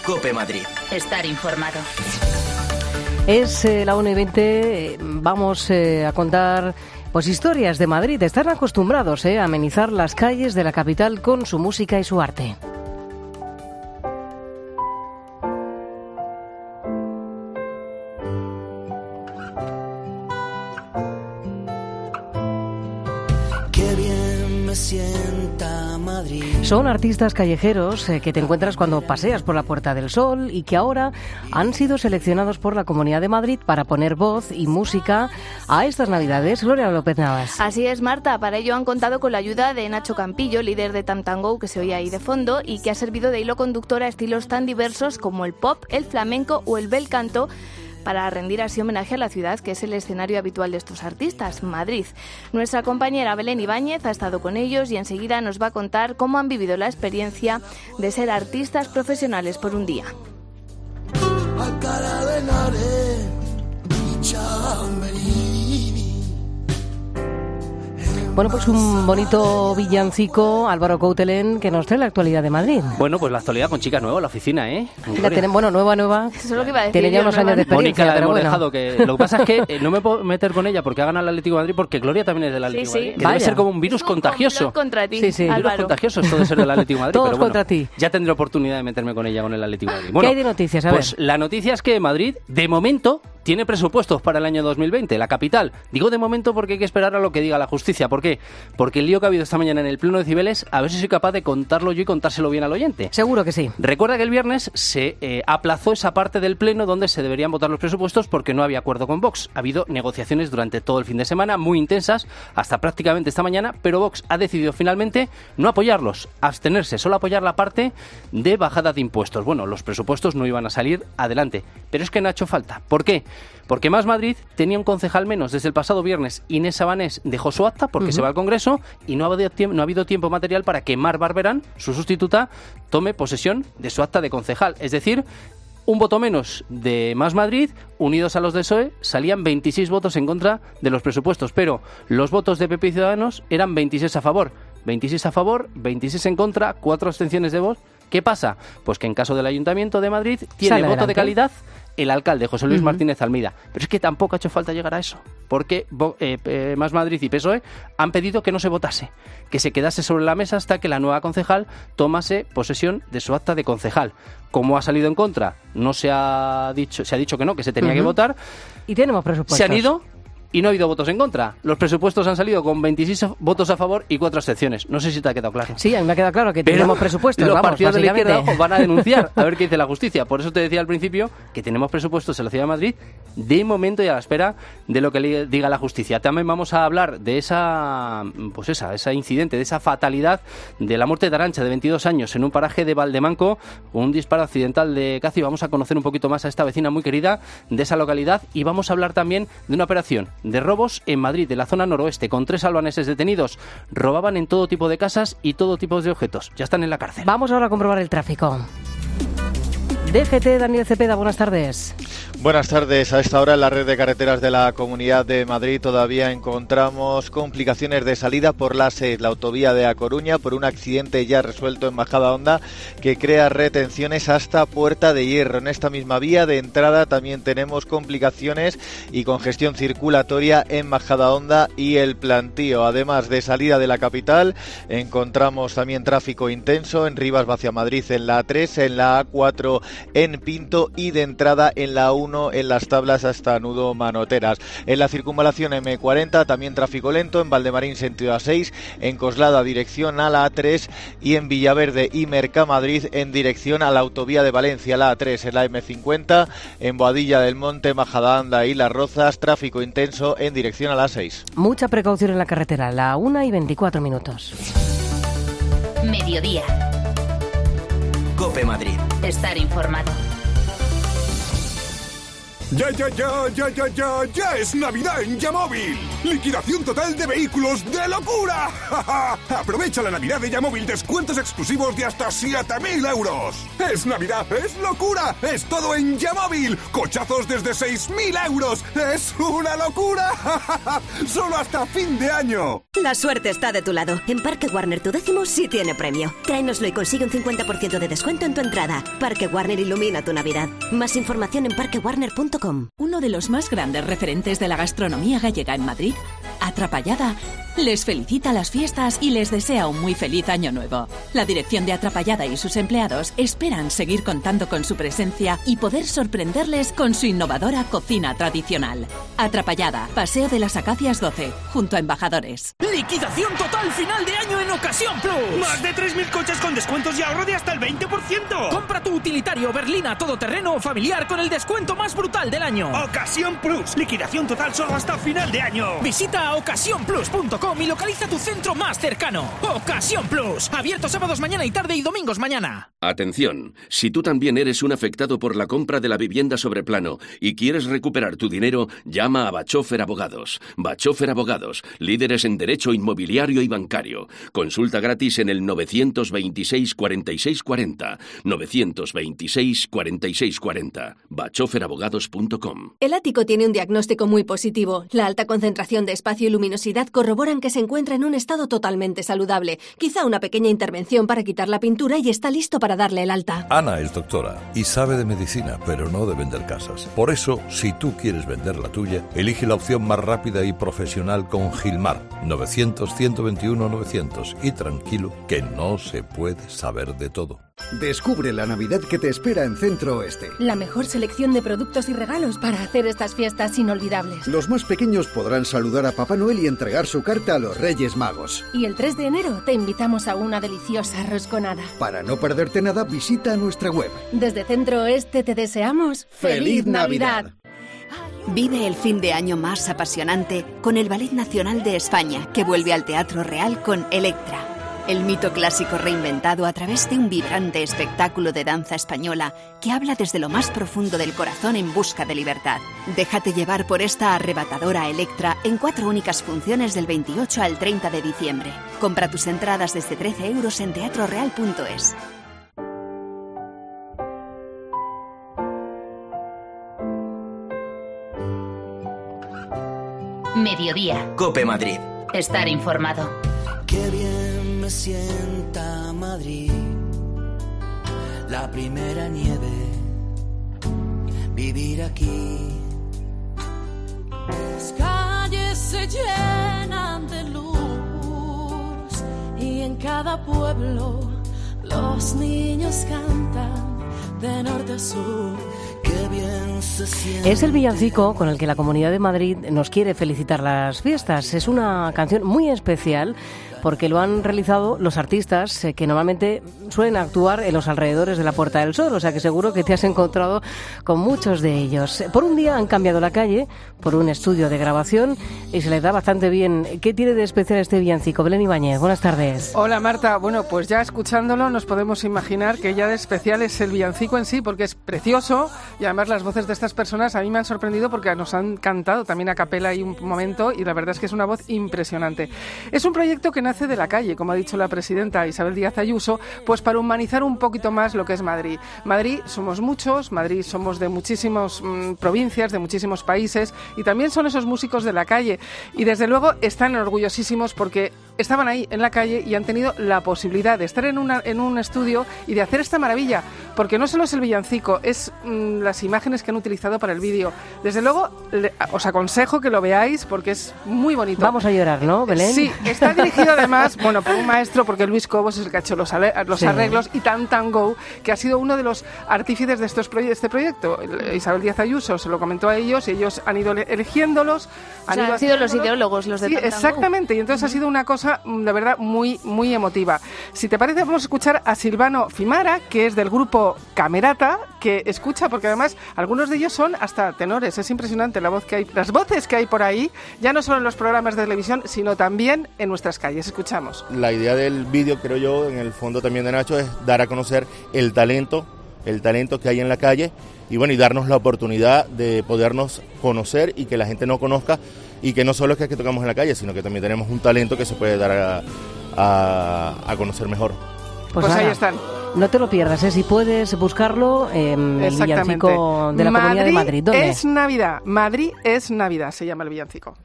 COPE Madrid. Estar informado. Es la 1:20, vamos a contar pues historias de Madrid. Están acostumbrados a amenizar las calles de la capital con su música y su arte. Son artistas callejeros que te encuentras cuando paseas por la Puerta del Sol y que ahora han sido seleccionados por la Comunidad de Madrid para poner voz y música a estas Navidades. Gloria López Navas. Así es, Marta. Para ello han contado con la ayuda de Nacho Campillo, líder de Tam Tam Go, que se oye ahí de fondo, y que ha servido de hilo conductor a estilos tan diversos como el pop, el flamenco o el bel canto, para rendir así homenaje a la ciudad, que es el escenario habitual de estos artistas, Madrid. Nuestra compañera Belén Ibáñez ha estado con ellos y enseguida nos va a contar cómo han vivido la experiencia de ser artistas profesionales por un día. Bueno, pues un bonito villancico, Álvaro Coutelén, que nos trae la actualidad de Madrid. Bueno, pues la actualidad con chicas nuevas, la oficina, ¿eh? La tenemos, bueno, nueva. Eso es lo que iba a decir. Tiene ya unos años de experiencia, Mónica la pero hemos bueno. dejado, que lo que pasa es que no me puedo meter con ella porque ha ganado el Atlético de Madrid, porque Gloria también es del Atlético de Madrid. Que Vaya. debe ser como un virus contagioso. Contra ti, Sí. Un virus Álvaro. contagioso esto de ser del Atlético de Madrid. Todos pero bueno, contra ti. Ya tendré oportunidad de meterme con ella, con el Atlético de Madrid. ¿Qué Bueno, hay de noticias? A pues ver. la noticia es que Madrid, de momento, tiene presupuestos para el año 2020, la capital. Digo de momento porque hay que esperar a lo que diga la justicia. ¿Por qué? Porque el lío que ha habido esta mañana en el Pleno de Cibeles, a ver si soy capaz de contarlo yo y contárselo bien al oyente. Seguro que sí. Recuerda que el viernes se aplazó esa parte del Pleno donde se deberían votar los presupuestos porque no había acuerdo con Vox. Ha habido negociaciones durante todo el fin de semana, muy intensas, hasta prácticamente esta mañana, pero Vox ha decidido finalmente no apoyarlos, abstenerse, solo apoyar la parte de bajada de impuestos. Bueno, los presupuestos no iban a salir adelante, pero es que no ha hecho falta. ¿Por qué? Porque Más Madrid tenía un concejal menos. Desde el pasado viernes, Inés Sabanés dejó su acta porque se va al Congreso y no ha habido tiempo material para que Mar Barberán, su sustituta, tome posesión de su acta de concejal. Es decir, un voto menos de Más Madrid, unidos a los de PSOE, salían 26 votos en contra de los presupuestos, pero los votos de PP y Ciudadanos eran 26 a favor. 26 a favor, 26 en contra, 4 abstenciones de voz. ¿Qué pasa? Pues que en caso del Ayuntamiento de Madrid tiene voto adelante de calidad el alcalde, José Luis Martínez Almeida. Pero es que tampoco ha hecho falta llegar a eso, porque Más Madrid y PSOE han pedido que no se votase, que se quedase sobre la mesa hasta que la nueva concejal tomase posesión de su acta de concejal. Como ha salido en contra, se ha dicho que no, que se tenía que votar. Y tenemos presupuestos. Se han ido y no ha habido votos en contra. Los presupuestos han salido con 26 votos a favor y 4 abstenciones. No sé si te ha quedado claro. Sí, a mí me ha quedado claro que Pero tenemos presupuestos, los vamos, partidos de la básicamente. izquierda van a denunciar a ver qué dice la justicia. Por eso te decía al principio que tenemos presupuestos en la Ciudad de Madrid de momento y a la espera de lo que diga la justicia. También vamos a hablar de ese incidente, de esa fatalidad de la muerte de Arantxa, de 22 años, en un paraje de Valdemanco, un disparo accidental de caza, y vamos a conocer un poquito más a esta vecina muy querida de esa localidad, y vamos a hablar también de una operación de robos en Madrid, de la zona noroeste, con 3 albaneses detenidos. Robaban en todo tipo de casas y todo tipo de objetos. Ya están en la cárcel. Vamos ahora a comprobar el tráfico. DGT, Daniel Cepeda, buenas tardes. Buenas tardes. A esta hora en la red de carreteras de la Comunidad de Madrid todavía encontramos complicaciones de salida por la 6, la autovía de A Coruña, por un accidente ya resuelto en Majadahonda que crea retenciones hasta Puerta de Hierro. En esta misma vía de entrada también tenemos complicaciones y congestión circulatoria en Majadahonda y El Plantío. Además de salida de la capital, encontramos también tráfico intenso en Rivas hacia Madrid en la A3, en la A4 en Pinto y de entrada en la 1 en Las Tablas hasta Nudo Manoteras. En la circunvalación M40 también tráfico lento en Valdemarín sentido A6, en Coslada dirección a la A3 y en Villaverde y Mercamadrid en dirección a la autovía de Valencia, la A3 en la M50, en Boadilla del Monte, Majadahonda y Las Rozas, tráfico intenso en dirección a la A6. Mucha precaución en la carretera, la 1:24. Mediodía. COPE Madrid. Estar informado. Ya es Navidad en Yamóvil. ¡Liquidación total de vehículos de locura! Aprovecha la Navidad de Yamóvil, descuentos exclusivos de hasta 7.000 euros. Es Navidad, es locura, es todo en Yamóvil. Cochazos desde 6.000 euros. ¡Es una locura! ¡Solo hasta fin de año! La suerte está de tu lado. En Parque Warner tu décimo sí tiene premio. Tráenoslo y consigue un 50% de descuento en tu entrada. Parque Warner ilumina tu Navidad. Más información en parquewarner.com. Uno de los más grandes referentes de la gastronomía gallega en Madrid, Atrapallada, les felicita las fiestas y les desea un muy feliz año nuevo. La dirección de Atrapallada y sus empleados esperan seguir contando con su presencia y poder sorprenderles con su innovadora cocina tradicional. Atrapallada, Paseo de las Acacias 12, junto a Embajadores. ¡Liquidación total final de año en Ocasión Plus! ¡Más de 3.000 coches con descuentos y ahorro de hasta el 20%! Compra tu utilitario berlina todoterreno o familiar con el descuento más brutal del año. Ocasión Plus, liquidación total solo hasta final de año. Visita ocasiónplus.com y localiza tu centro más cercano. Ocasión Plus, abierto sábados mañana y tarde y domingos mañana. Atención, si tú también eres un afectado por la compra de la vivienda sobre plano y quieres recuperar tu dinero, llama a Bachofer Abogados. Bachofer Abogados, líderes en derecho inmobiliario y bancario. Consulta gratis en el 926 46 40. 926 46 40. bachoferabogados.com. El ático tiene un diagnóstico muy positivo. La alta concentración de espacio y luminosidad corroboran que se encuentra en un estado totalmente saludable. Quizá una pequeña intervención para quitar la pintura y está listo para darle el alta. Ana es doctora y sabe de medicina, pero no de vender casas. Por eso, si tú quieres vender la tuya, elige la opción más rápida y profesional con Gilmar. 900-121-900. Y tranquilo, que no se puede saber de todo. Descubre la Navidad que te espera en Centro Oeste. La mejor selección de productos y regalos para hacer estas fiestas inolvidables. Los más pequeños podrán saludar a Papá Noel y entregar su carta a los Reyes Magos. Y el 3 de enero te invitamos a una deliciosa rosconada. Para no perderte nada, visita nuestra web. Desde Centro Oeste te deseamos ¡Feliz Navidad! Vive el fin de año más apasionante con el Ballet Nacional de España, que vuelve al Teatro Real con Electra. El mito clásico reinventado a través de un vibrante espectáculo de danza española que habla desde lo más profundo del corazón en busca de libertad. Déjate llevar por esta arrebatadora Electra en 4 únicas funciones del 28 al 30 de diciembre. Compra tus entradas desde 13 euros en teatroreal.es. Mediodía. COPE Madrid. Estar informado. Qué bien me sienta Madrid, la primera nieve, vivir aquí. Las calles se llenan de luz y en cada pueblo los niños cantan de norte a sur. Qué bien se siente. Es el villancico con el que la Comunidad de Madrid nos quiere felicitar las fiestas. Es una canción muy especial porque lo han realizado los artistas que normalmente suelen actuar en los alrededores de la Puerta del Sol, o sea que seguro que te has encontrado con muchos de ellos. Por un día han cambiado la calle por un estudio de grabación y se les da bastante bien. ¿Qué tiene de especial este villancico? Belén Ibáñez, buenas tardes. Hola Marta, bueno, pues ya escuchándolo nos podemos imaginar que ya de especial es el villancico en sí, porque es precioso y además las voces de estas personas a mí me han sorprendido porque nos han cantado también a capela ahí un momento y la verdad es que es una voz impresionante. Es un proyecto que nace de la calle, como ha dicho la presidenta Isabel Díaz Ayuso, pues para humanizar un poquito más lo que es Madrid. Madrid somos muchos, Madrid somos de muchísimas provincias, de muchísimos países y también son esos músicos de la calle y desde luego están orgullosísimos porque estaban ahí en la calle y han tenido la posibilidad de estar en un estudio y de hacer esta maravilla, porque no solo es el villancico, es las imágenes que han utilizado para el vídeo. Desde luego os aconsejo que lo veáis porque es muy bonito. Vamos a llorar, ¿no, Belén? Sí, está dirigido además, bueno, por un maestro, porque Luis Cobos es el que ha hecho los arreglos, y Tantango, que ha sido uno de los artífices de este proyecto. Isabel Díaz Ayuso se lo comentó a ellos y ellos han ido eligiéndolos. Han sido los ideólogos, los de Tantango. Sí, exactamente, y entonces ha sido una cosa, de verdad, muy, muy emotiva. Si te parece, vamos a escuchar a Silvano Fimara, que es del grupo Camerata, que escucha, porque además algunos de ellos son hasta tenores. Es impresionante las voces que hay por ahí, ya no solo en los programas de televisión, sino también en nuestras calles. Escuchamos. La idea del vídeo, creo yo, en el fondo también de Nacho, es dar a conocer el talento que hay en la calle y bueno, y darnos la oportunidad de podernos conocer y que la gente no conozca y que no solo es que tocamos en la calle, sino que también tenemos un talento que se puede dar a conocer mejor. Pues ahí están. No te lo pierdas, si puedes buscarlo, el villancico de la Comunidad de Madrid. ¿Dónde? Es Navidad, Madrid es Navidad, se llama el villancico.